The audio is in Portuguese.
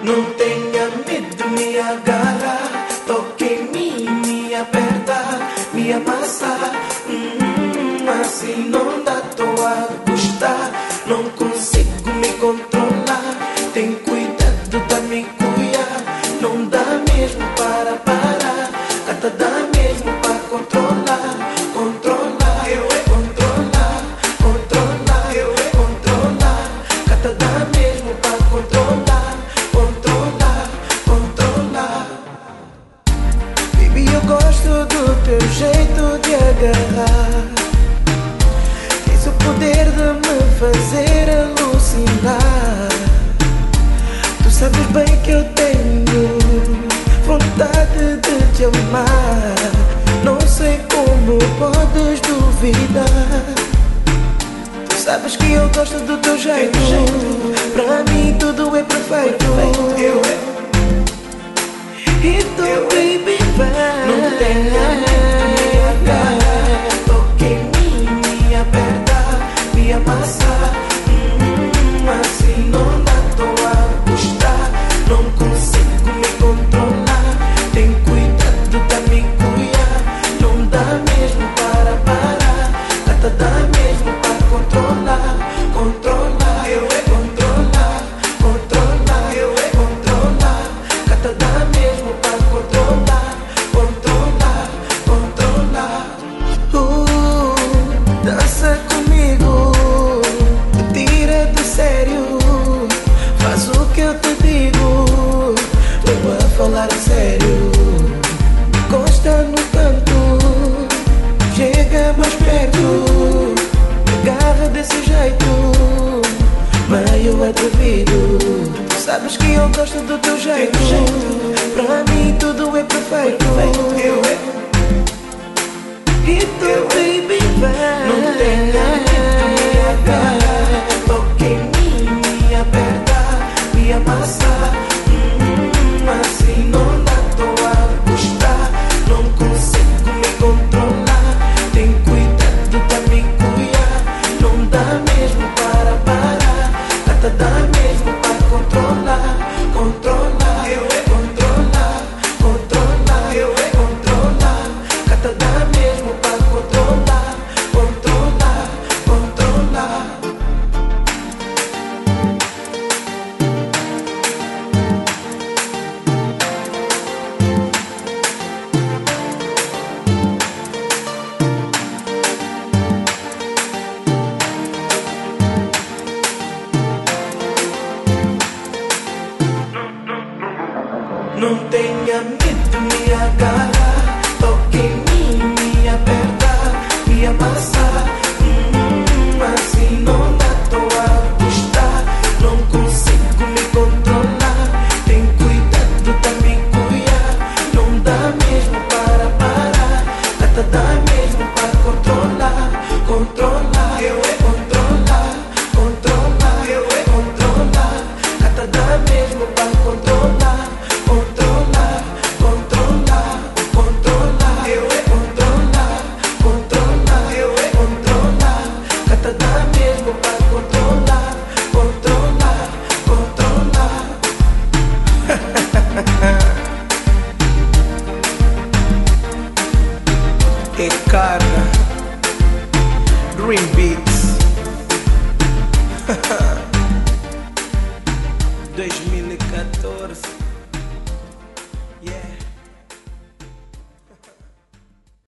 Não tenha medo, me agarra, toque em mim, me aperta, me amassa. Assim não dá, tô a gostar. Não consigo me controlar. Tem cuidado da me cuidar. Não dá mesmo para parar. Até dá mesmo para controlar. Controlar, eu é controlar. Controlar, eu é controlar. Até dá mesmo para controlar. Controlar, controlar. Baby, eu gosto do teu jeito de agarrar. Tens o poder de me fazer alucinar. Tu sabes bem que eu tenho vontade de te amar. Não sei como podes duvidar. Tu sabes que eu gosto do teu jeito. Pra mim tudo é perfeito. E tu, baby, vai. Não tenha medo, me agarra, toque em mim, me aperta, me amassa. Assim não dá, tô a gostar. Não consigo me controlar. Tem cuidado da me cuidar. Não dá mesmo para parar. Até dá mesmo para controlar. Controlar, eu é controlar. Controlar, eu é controlar. Até dá mesmo para controlar. Controlar, controlar. Dança comigo, tira do sério. Faz o que eu te digo. Vou a falar sério. Encosta no canto, chega mais perto. Agarra desse jeito, meio atrevido. Sabes que eu gosto do teu jeito. Pra mim tudo é perfeito. E tu, baby, vai. Não tenha medo, me agarra, toque em mim, me aperta, me amassa. Assim não dá, tô a gostar. Não consigo me controlar. Tem cuidado da me cuidar. Não dá mesmo para parar. Até dá mesmo para controlar. Controlar, eu é controlar. Controlar, eu é controlar. Até dá mesmo para controlar. Controlar, controlar. Não tenha medo, me agarra, toque em mim, me aperta, me amassa. Assim não dá, tô a gostar. Não consigo me controlar. Tem cuidado da me cuidar. Não dá mesmo para parar. Até dá mesmo para controlar. Controlar, eu é controlar. Controlar, eu é controlar. Até dá mesmo para controlar. Controlar, controlar, controlar, eu é controlar. Controlar, eu é controlar. Até dá mesmo para controlar. Controlar, controlar. É cara, Dream Beat.